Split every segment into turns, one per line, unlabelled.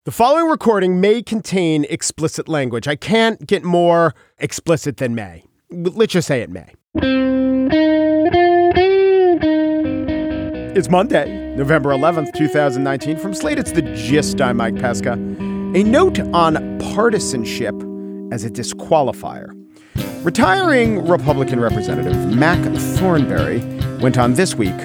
The following recording may contain explicit language. I can't get more explicit than may. Let's just say it may. It's Monday, November 11th, 2019. From Slate, it's The Gist. I'm Mike Pesca. A note on partisanship as a disqualifier. Retiring Republican Representative Mac Thornberry went on This Week,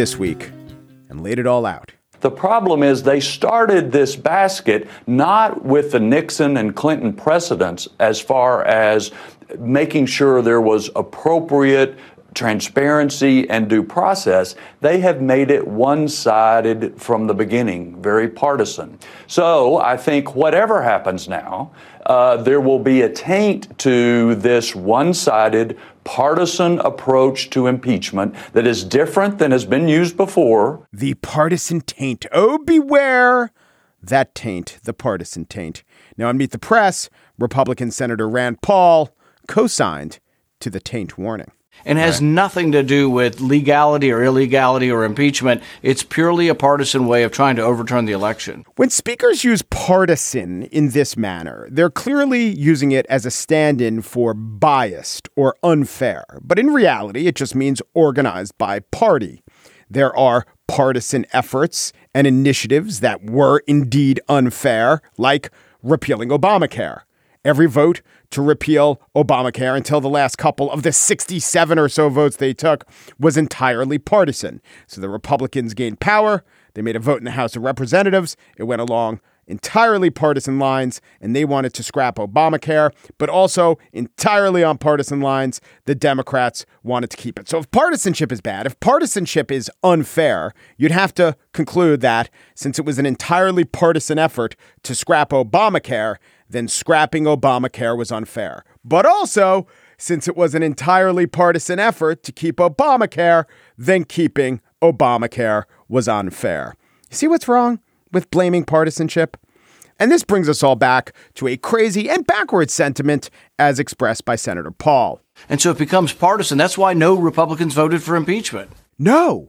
and laid it all out.
The problem is they started this basket not with the Nixon and Clinton precedents as far as making sure there was appropriate transparency and due process. They have made it one-sided from the beginning, very partisan. So I think whatever happens now, there will be a taint to this one-sided partisan approach to impeachment that is different than has been used before.
The partisan taint. Oh, beware that taint, the partisan taint. Now on Meet the Press, Republican Senator Rand Paul co-signed to the taint warning.
And has nothing to do with legality or illegality or impeachment. It's purely a partisan way of trying to overturn the election.
When speakers use partisan in this manner, they're clearly using it as a stand-in for biased or unfair. But in reality, it just means organized by party. There are partisan efforts and initiatives that were indeed unfair, like repealing Obamacare. Every vote to repeal Obamacare until the last couple of the 67 or so votes they took was entirely partisan. So the Republicans gained power. They made a vote in the House of Representatives. It went along entirely partisan lines, and they wanted to scrap Obamacare, but also entirely on partisan lines, the Democrats wanted to keep it. So if partisanship is bad, if partisanship is unfair, you'd have to conclude that since it was an entirely partisan effort to scrap Obamacare, then scrapping Obamacare was unfair. But also, since it was an entirely partisan effort to keep Obamacare, then keeping Obamacare was unfair. You see what's wrong with blaming partisanship? And this brings us all back to a crazy and backwards sentiment as expressed by Senator Paul.
And so it becomes partisan. That's why no Republicans voted for impeachment.
No.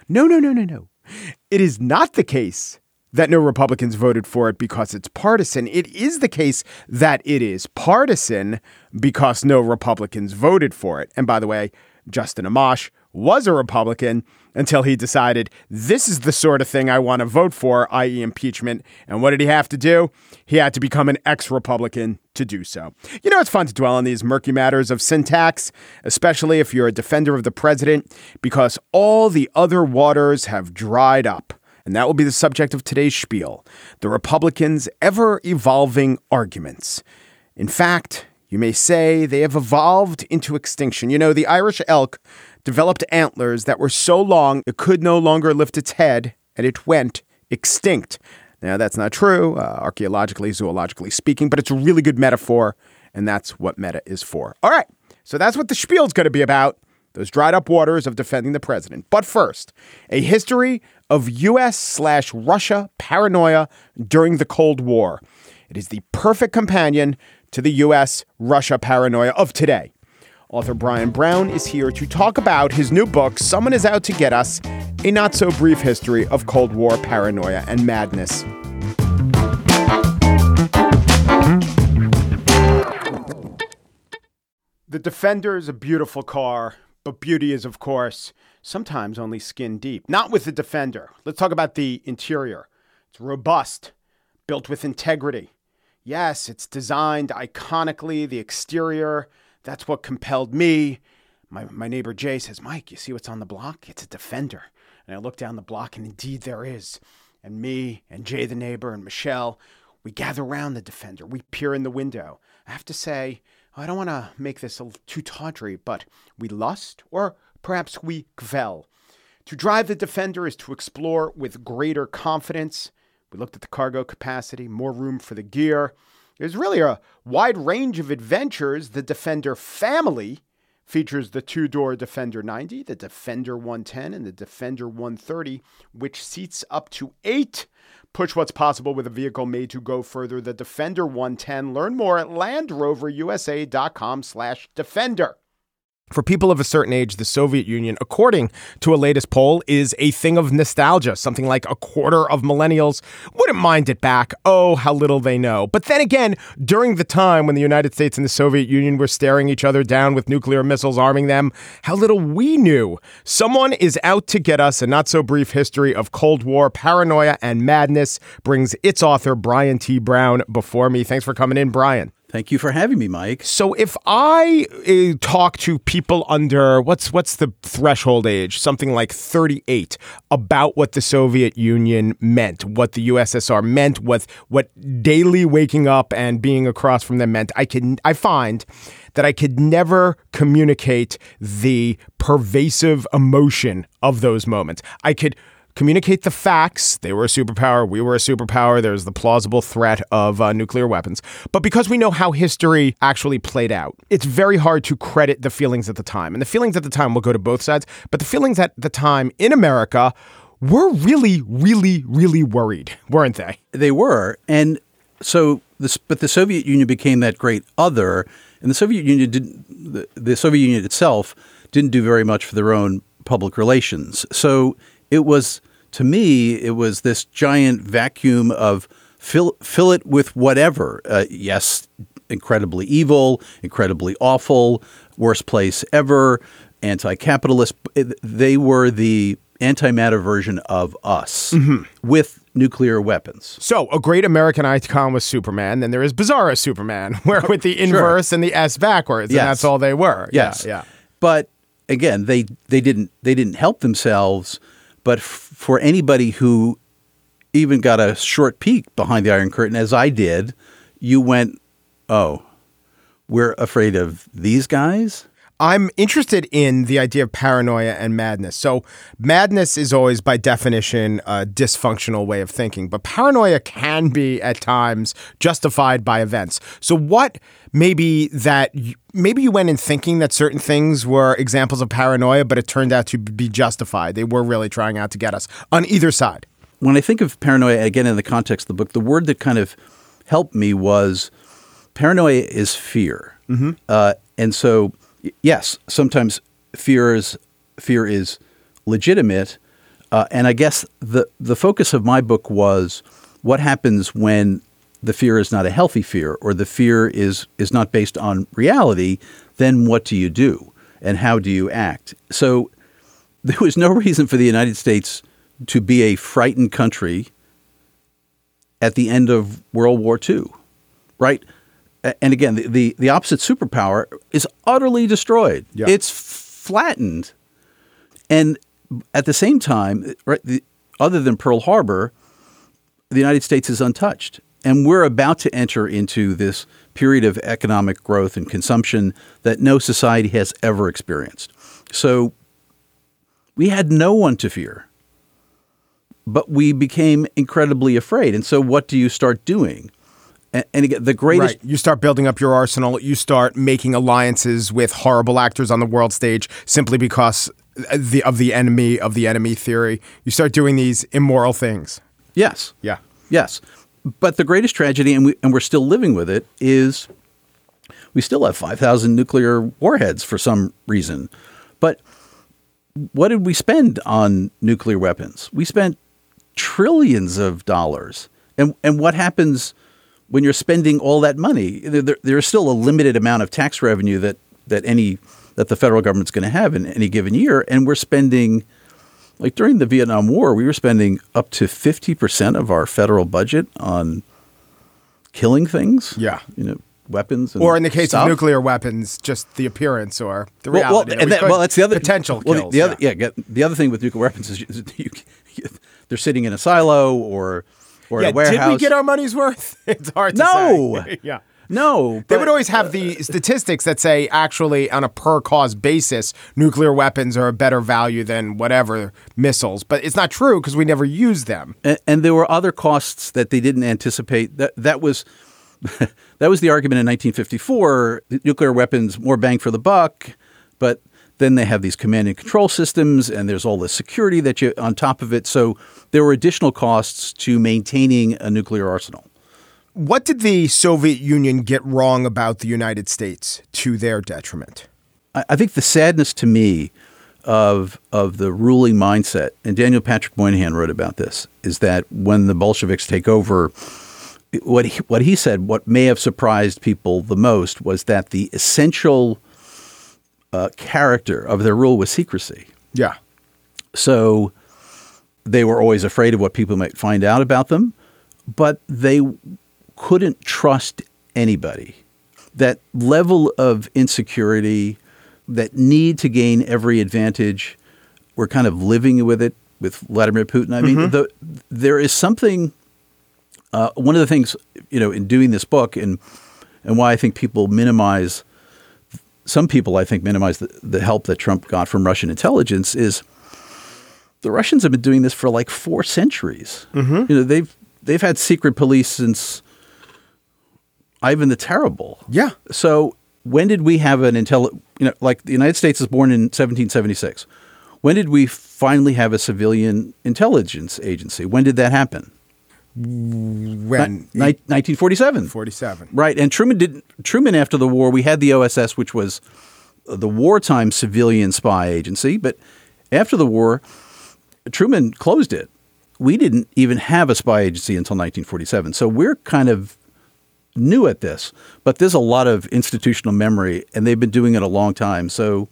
It is not the case that no Republicans voted for it because it's partisan. It is the case that it is partisan because no Republicans voted for it. And by the way, Justin Amash was a Republican until he decided this is the sort of thing I want to vote for, i.e. impeachment. And what did he have to do? He had to become an ex-Republican to do so. You know, it's fun to dwell on these murky matters of syntax, especially if you're a defender of the president, because all the other waters have dried up. And that will be the subject of today's spiel, the Republicans' ever-evolving arguments. In fact, you may say they have evolved into extinction. You know, the Irish elk developed antlers that were so long it could no longer lift its head, and it went extinct. Now, that's not true, archaeologically, zoologically speaking, but it's a really good metaphor, and that's what meta is for. All right, so that's what the spiel is going to be about. Those dried up waters of defending the president. But first, a history of U.S./Russia paranoia during the Cold War. It is the perfect companion to the U.S.-Russia paranoia of today. Author Brian Brown is here to talk about his new book, Someone is Out to Get Us, a not-so-brief history of Cold War paranoia and madness. The Defender is a beautiful car. But beauty is, of course, sometimes only skin deep. Not with the Defender. Let's talk about the interior. It's robust, built with integrity. Yes, it's designed iconically. The exterior, that's what compelled me. My neighbor Jay says, Mike, you see what's on the block? It's a Defender. And I look down the block, and indeed there is. And me and Jay, the neighbor, and Michelle, we gather around the Defender. We peer in the window. I have to say, I don't want to make this too tawdry, but we lust, or perhaps we kvel. To drive the Defender is to explore with greater confidence. We looked at the cargo capacity, more room for the gear. There's really a wide range of adventures. The Defender family features the two-door Defender 90, the Defender 110, and the Defender 130, which seats up to 8. Push what's possible with a vehicle made to go further. The Defender 110. Learn more at LandRoverUSA.com/Defender. For people of a certain age, the Soviet Union, according to a latest poll, is a thing of nostalgia. Something like a quarter of millennials wouldn't mind it back. Oh, how little they know. But then again, during the time when the United States and the Soviet Union were staring each other down with nuclear missiles, arming them, how little we knew. Someone is out to get us. A not-so-brief history of Cold War paranoia and madness brings its author, Brian T. Brown, before me. Thanks for coming in, Brian.
Thank you for having me, Mike.
So if I talk to people under, what's the threshold age? Something like 38, about what the Soviet Union meant, what the USSR meant, what daily waking up and being across from them meant, I find that I could never communicate the pervasive emotion of those moments. I could communicate the facts. They were a superpower. We were a superpower. There's the plausible threat of nuclear weapons. But because we know how history actually played out, it's very hard to credit the feelings at the time. And the feelings at the time will go to both sides. But the feelings at the time in America were really, really, really worried, weren't they?
They were. And so but the Soviet Union became that great other. And the Soviet Union the Soviet Union itself didn't do very much for their own public relations. So it was, to me, it was this giant vacuum of fill it with whatever. Yes, incredibly evil, incredibly awful, worst place ever, anti-capitalist. They were the antimatter version of us with nuclear weapons.
So a great American icon was Superman. Then there is Bizarro Superman, where with the inverse and the S backwards, and that's all they were.
Yes.
Yeah.
But again, they didn't help themselves. But for anybody who even got a short peek behind the Iron Curtain, as I did, you went, oh, we're afraid of these guys?
I'm interested in the idea of paranoia and madness. So madness is always, by definition, a dysfunctional way of thinking. But paranoia can be, at times, justified by events. So what maybe you went in thinking that certain things were examples of paranoia, but it turned out to be justified. They were really trying out to get us on either side.
When I think of paranoia, again, in the context of the book, the word that kind of helped me was paranoia is fear. And so, yes, sometimes fear is legitimate. And I guess the focus of my book was what happens when the fear is not a healthy fear, or the fear is not based on reality. Then what do you do, and how do you act? So there was no reason for the United States to be a frightened country at the end of World War II, right? And again, the opposite superpower is utterly destroyed. Yeah. It's flattened. And at the same time, right, other than Pearl Harbor, the United States is untouched. And we're about to enter into this period of economic growth and consumption that no society has ever experienced. So we had no one to fear, but we became incredibly afraid. And so what do you start doing? And again, the greatest...
Right. You start building up your arsenal. You start making alliances with horrible actors on the world stage simply because of the enemy theory. You start doing these immoral things.
Yes.
Yeah.
Yes. But the greatest tragedy, and we're still living with it, is we still have 5,000 nuclear warheads for some reason. But what did we spend on nuclear weapons? We spent trillions of dollars. And what happens when you're spending all that money? There is still a limited amount of tax revenue that the federal government's going to have in any given year. And we're spending, like during the Vietnam War, we were spending up to 50% of our federal budget on killing things.
Yeah.
Weapons.
Or in the case
stuff.
of nuclear weapons, just the appearance or the reality.
That's the other
potential kills.
The other thing with nuclear weapons is they're sitting in a silo or in a warehouse.
Did we get our money's worth? It's hard to say. Yeah.
No.
They would always have the statistics that say, actually, on a per-cause basis, nuclear weapons are a better value than whatever missiles. But it's not true because we never use them.
And there were other costs that they didn't anticipate. That was that was the argument in 1954. Nuclear weapons, more bang for the buck. But then they have these command and control systems, and there's all the security that you on top of it. So there were additional costs to maintaining a nuclear arsenal.
What did the Soviet Union get wrong about the United States to their detriment?
I think the sadness to me of the ruling mindset, and Daniel Patrick Moynihan wrote about this, is that when the Bolsheviks take over, what he said, what may have surprised people the most was that the essential character of their rule was secrecy.
Yeah.
So they were always afraid of what people might find out about them, but they couldn't trust anybody. That level of insecurity, that need to gain every advantage, we're kind of living with it with Vladimir Putin. I mean, there is something, one of the things, in doing this book and why I think people minimize, some people I think minimize the help that Trump got from Russian intelligence is the Russians have been doing this for like 4 centuries. They've had secret police since Ivan the Terrible.
Yeah.
So when did we have like the United States was born in 1776. When did we finally have a civilian intelligence agency? When did that happen?
When?
1947.
47.
Right. And Truman, after the war, we had the OSS, which was the wartime civilian spy agency. But after the war, Truman closed it. We didn't even have a spy agency until 1947. So we're kind of new at this, but there's a lot of institutional memory, and they've been doing it a long time. So,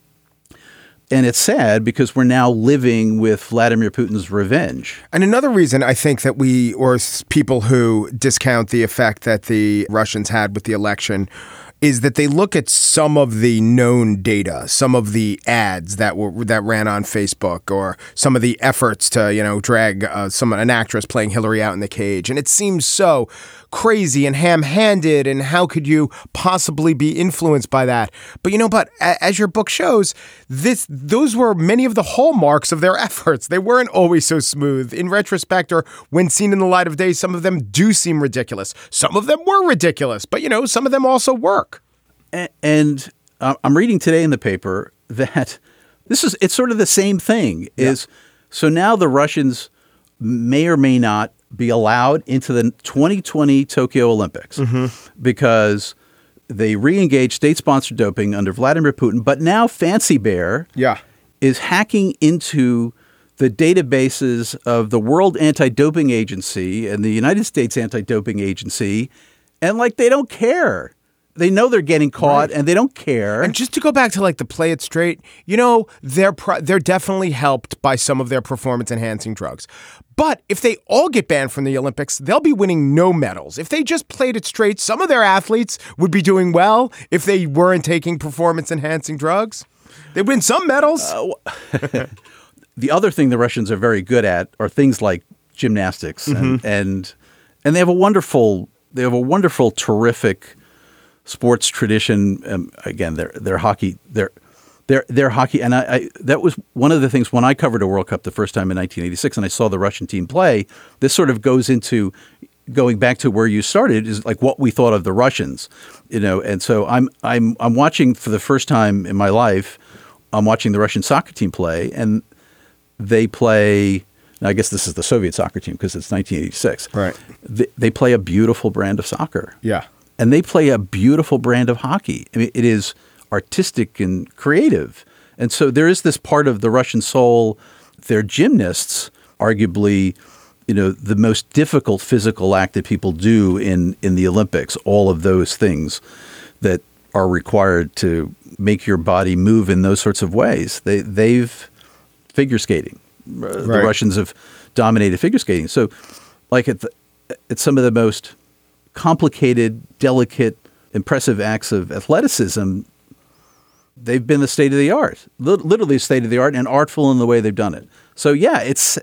and it's sad because we're now living with Vladimir Putin's revenge.
And another reason I think that people who discount the effect that the Russians had with the election is that they look at some of the known data, some of the ads that ran on Facebook, or some of the efforts to, drag an actress playing Hillary out in the cage. And it seems so crazy and ham-handed, and how could you possibly be influenced by that? But as your book shows, those were many of the hallmarks of their efforts. They weren't always so smooth. In retrospect, or when seen in the light of day, some of them do seem ridiculous. Some of them were ridiculous, but some of them also work.
And I'm reading today in the paper that it's sort of the same thing. So now the Russians may or may not be allowed into the 2020 Tokyo Olympics because they re-engaged state-sponsored doping under Vladimir Putin. But now Fancy Bear is hacking into the databases of the World Anti-Doping Agency and the United States Anti-Doping Agency, and they don't care. They know they're getting caught, and they don't care.
And just to go back to the play it straight, they're definitely helped by some of their performance-enhancing drugs. But if they all get banned from the Olympics, they'll be winning no medals. If they just played it straight, some of their athletes would be doing well if they weren't taking performance-enhancing drugs. They'd win some medals.
The other thing the Russians are very good at are things like gymnastics, and they have a wonderful, terrific sports tradition. Again, their hockey, their hockey, and I that was one of the things when I covered a World Cup the first time in 1986, and I saw the Russian team play. This sort of goes into going back to where you started, is what we thought of the Russians, And so I'm watching for the first time in my life. I'm watching the Russian soccer team play, and they play. Now, I guess this is the Soviet soccer team because it's 1986.
Right.
They play a beautiful brand of soccer.
Yeah.
And they play a beautiful brand of hockey. I mean, it is artistic and creative. And so there is this part of the Russian soul. Their gymnasts, arguably, the most difficult physical act that people do in the Olympics, all of those things that are required to make your body move in those sorts of ways. They've figure skating. The Russians have dominated figure skating. So it's some of the most complicated, delicate, impressive acts of athleticism. They've been the state of the art, literally state of the art, and artful in the way they've done it. So yeah, it's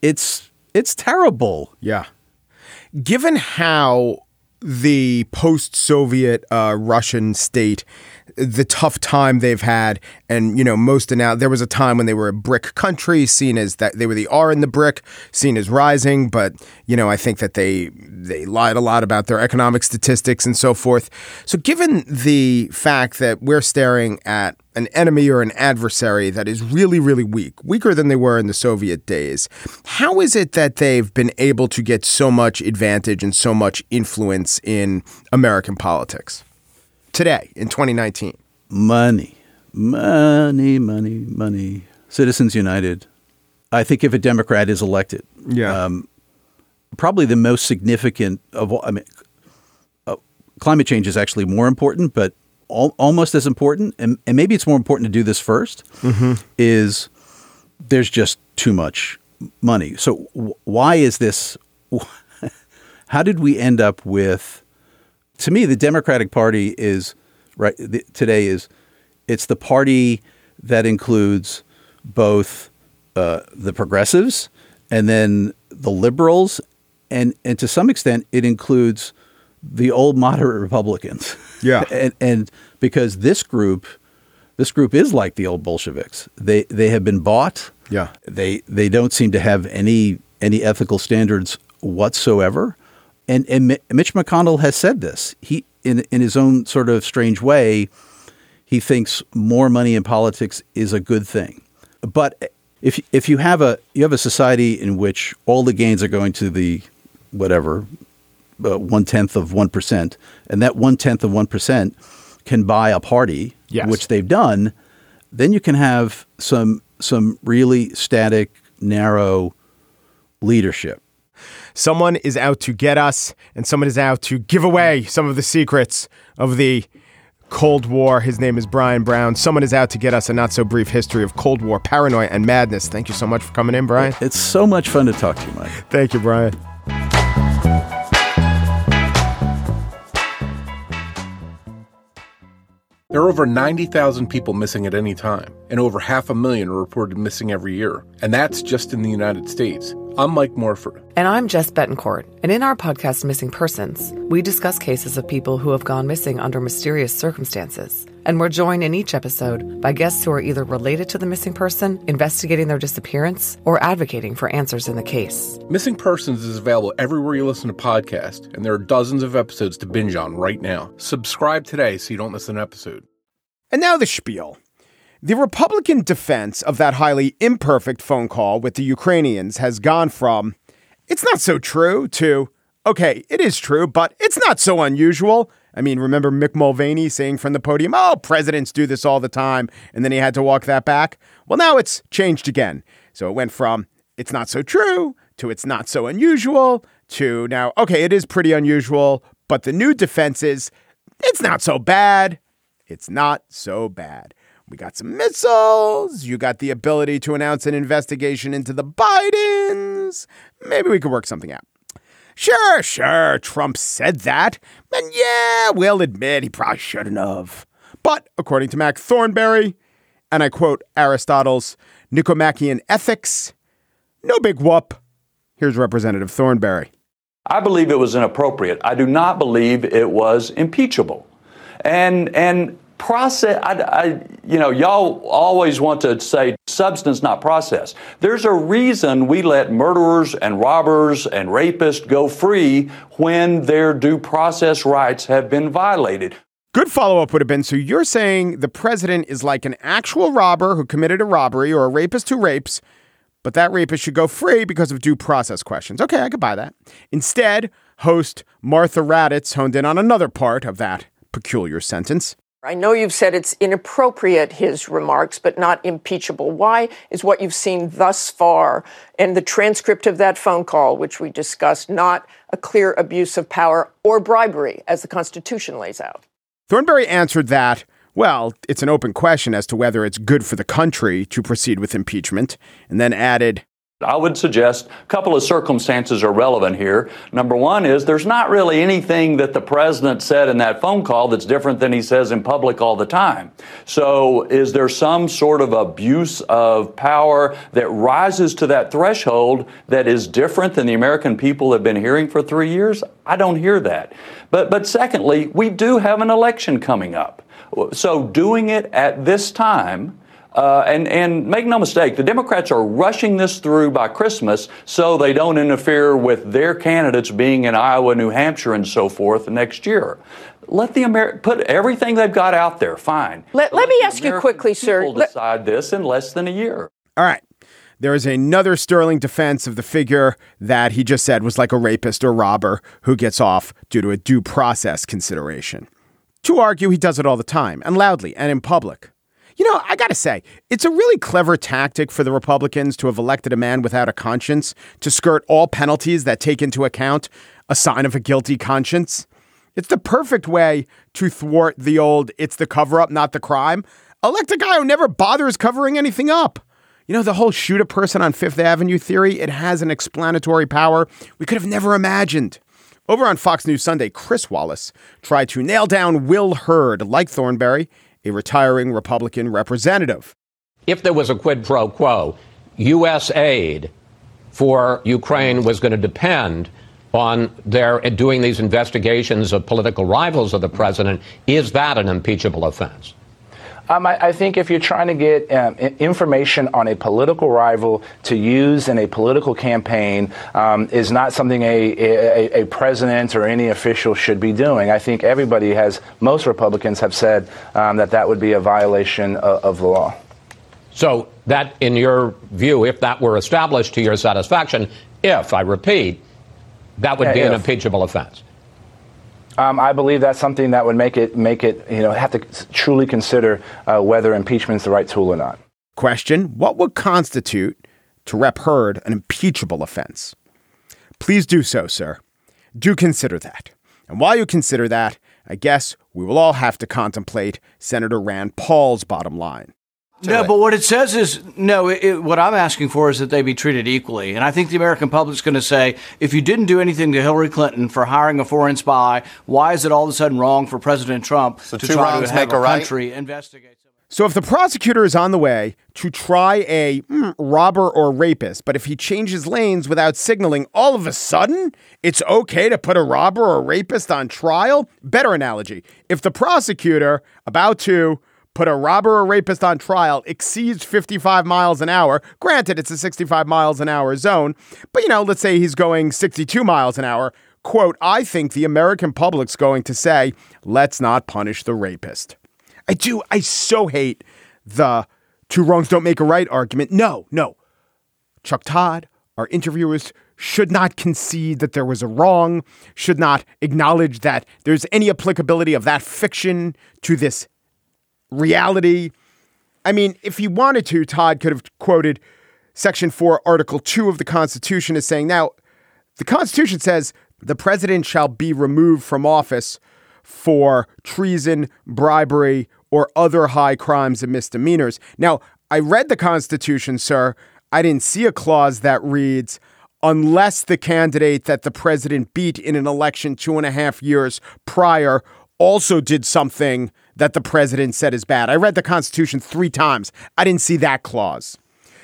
terrible. Yeah.
Given how the post-Soviet Russian state, the tough time they've had, and there was a time when they were a BRIC country, seen as that they were the R in the BRIC, seen as rising, but I think that they lied a lot about their economic statistics and so forth. So given the fact that we're staring at an enemy or an adversary that is really, really weak, weaker than they were in the Soviet days, how is it that they've been able to get so much advantage and so much influence in American politics today, in 2019?
Money. Money, money, money. Citizens United. I think if a Democrat is elected, probably the most significant of all, climate change is actually more important, but almost as important, and maybe it's more important to do this first, is there's just too much money. So why is this? How did we end up with, to me, the Democratic Party is, today it's the party that includes both the progressives and then the liberals, and to some extent it includes the old moderate Republicans.
Yeah.
and because this group is like the old Bolsheviks. They have been bought.
Yeah.
They don't seem to have any ethical standards whatsoever. And Mitch McConnell has said this. He in his own sort of strange way, he thinks more money in politics is a good thing. But if you have a society in which all the gains are going to the whatever 1/10 of 1%, and that 1/10 of 1% can buy a party, which they've done, then you can have some really static, narrow leadership.
Someone is out to get us, and someone is out to give away some of the secrets of the Cold War. His name is Brian Brown. Someone is out to get us a not-so-brief history of Cold War paranoia and madness. Thank you so much for coming in, Brian.
It's so much fun to talk to you, Mike.
Thank you, Brian.
There are over 90,000 people missing at any time, and over 500,000 are reported missing every year. And that's just in the United States. I'm Mike Morford.
And I'm Jess Betancourt. And in our podcast, Missing Persons, we discuss cases of people who have gone missing under mysterious circumstances. And we're joined in each episode by guests who are either related to the missing person, investigating their disappearance, or advocating for answers in the case.
Missing Persons is available everywhere you listen to podcasts, and there are dozens of episodes to binge on right now. Subscribe today so you don't miss an episode.
And now the spiel. The Republican defense of that highly imperfect phone call with the Ukrainians has gone from, it's not so true, to, okay, it is true, but it's not so unusual. I mean, remember Mick Mulvaney saying from the podium, oh, presidents do this all the time, and then he had to walk that back? Well, now it's changed again. So it went from, it's not so true, to it's not so unusual, to now, okay, it is pretty unusual, but the new defense is, it's not so bad. It's not so bad. We got some missiles. You got the ability to announce an investigation into the Bidens. Maybe we could work something out. Sure, Trump said that. And yeah, we'll admit he probably shouldn't have. But according to Mac Thornberry, and I quote Aristotle's Nicomachean Ethics, no big whoop. Here's Representative Thornberry.
I believe it was inappropriate. I do not believe it was impeachable. And process, y'all always want to say substance, not process. There's a reason we let murderers and robbers and rapists go free when their due process rights have been violated.
Good follow-up would have been, so you're saying the president is like an actual robber who committed a robbery or a rapist who rapes, but that rapist should go free because of due process questions. Okay, I could buy that. Instead, host Martha Raddatz honed in on another part of that peculiar sentence.
I know you've said it's inappropriate, his remarks, but not impeachable. Why is what you've seen thus far and the transcript of that phone call, which we discussed, not a clear abuse of power or bribery, as the Constitution lays out?
Thornberry answered that, well, it's an open question as to whether it's good for the country to proceed with impeachment, and then added,
I would suggest a couple of circumstances are relevant here. Number one is there's not really anything that the president said in that phone call that's different than he says in public all the time. So is there some sort of abuse of power that rises to that threshold that is different than the American people have been hearing for 3 years? I don't hear that. But secondly, we do have an election coming up. So doing it at this time, and make no mistake, the Democrats are rushing this through by Christmas so they don't interfere with their candidates being in Iowa, New Hampshire, and so forth next year. Let the put everything they've got out there. Fine.
Let me ask you quickly, sir.
We'll decide this in less than a year.
All right. There is another sterling defense of the figure that he just said was like a rapist or robber who gets off due to a due process consideration. To argue he does it all the time and loudly and in public. You know, I got to say, it's a really clever tactic for the Republicans to have elected a man without a conscience to skirt all penalties that take into account a sign of a guilty conscience. It's the perfect way to thwart the old, it's the cover up, not the crime. Elect a guy who never bothers covering anything up. You know, the whole shoot a person on Fifth Avenue theory, it has an explanatory power we could have never imagined. Over on Fox News Sunday, Chris Wallace tried to nail down Will Hurd, like Thornberry, a retiring Republican representative.
If there was a quid pro quo, U.S. aid for Ukraine was going to depend on their doing these investigations of political rivals of the president. Is that an impeachable offense?
I think if you're trying to get information on a political rival to use in a political campaign is not something a president or any official should be doing. I think most Republicans have said that would be a violation of the law.
So that, in your view, if that were established to your satisfaction, I repeat, that would be an impeachable offense.
I believe that's something that would make it, have to truly consider whether impeachment is the right tool or not.
Question: what would constitute, to Rep. Hurd, an impeachable offense? Please do so, sir. Do consider that. And while you consider that, I guess we will all have to contemplate Senator Rand Paul's bottom line.
No, but what it says is, what I'm asking for is that they be treated equally. And I think the American public's going to say, if you didn't do anything to Hillary Clinton for hiring a foreign spy, why is it all of a sudden wrong for President Trump to try to have a country investigate?
So if the prosecutor is on the way to try a robber or rapist, but if he changes lanes without signaling, all of a sudden it's okay to put a robber or rapist on trial? Better analogy. If the prosecutor about to put a robber or rapist on trial exceeds 55 miles an hour. Granted, it's a 65 miles an hour zone, but, let's say he's going 62 miles an hour. Quote, I think the American public's going to say, let's not punish the rapist. I so hate the two wrongs don't make a right argument. No. Chuck Todd, our interviewers, should not concede that there was a wrong, should not acknowledge that there's any applicability of that fiction to this reality. I mean, if he wanted to, Todd could have quoted Section 4, Article 2 of the Constitution as saying, now, the Constitution says the president shall be removed from office for treason, bribery, or other high crimes and misdemeanors. Now, I read the Constitution, sir. I didn't see a clause that reads, unless the candidate that the president beat in an election 2.5 years prior also did something that the president said is bad. I read the Constitution 3 times. I didn't see that clause.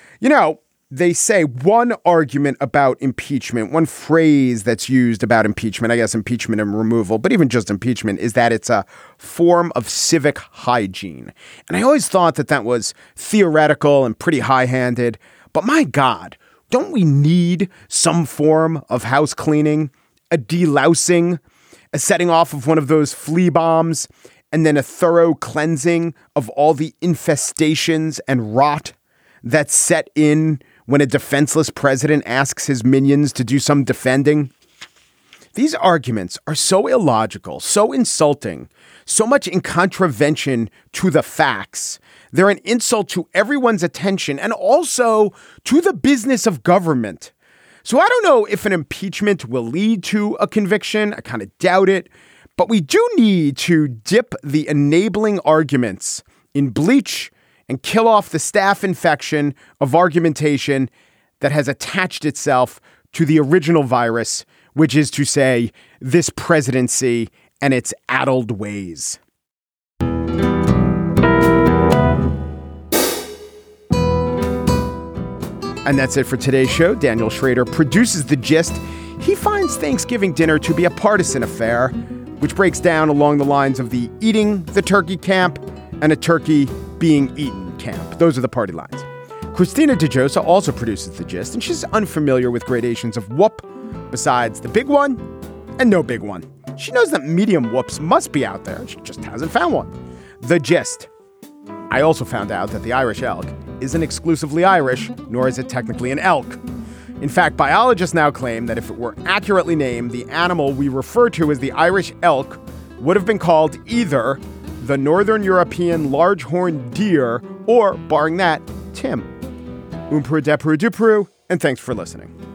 They say one argument about impeachment, one phrase that's used about impeachment, I guess impeachment and removal, but even just impeachment, is that it's a form of civic hygiene. And I always thought that was theoretical and pretty high-handed. But my God, don't we need some form of house cleaning, a delousing, a setting off of one of those flea bombs, and then a thorough cleansing of all the infestations and rot that's set in when a defenseless president asks his minions to do some defending? These arguments are so illogical, so insulting, so much in contravention to the facts. They're an insult to everyone's attention and also to the business of government. So I don't know if an impeachment will lead to a conviction. I kind of doubt it. But we do need to dip the enabling arguments in bleach and kill off the staph infection of argumentation that has attached itself to the original virus, which is to say, this presidency and its addled ways. And that's it for today's show. Daniel Schrader produces The Gist. He finds Thanksgiving dinner to be a partisan affair, which breaks down along the lines of the eating the turkey camp and a turkey being eaten camp. Those are the party lines. Christina DeJosa also produces The Gist, and she's unfamiliar with gradations of whoop besides the big one and no big one. She knows that medium whoops must be out there. She just hasn't found one. The Gist. I also found out that the Irish elk isn't exclusively Irish, nor is it technically an elk. In fact, biologists now claim that if it were accurately named, the animal we refer to as the Irish elk would have been called either the Northern European large-horned deer, or, barring that, Tim. Umpru, depru, dupru, and thanks for listening.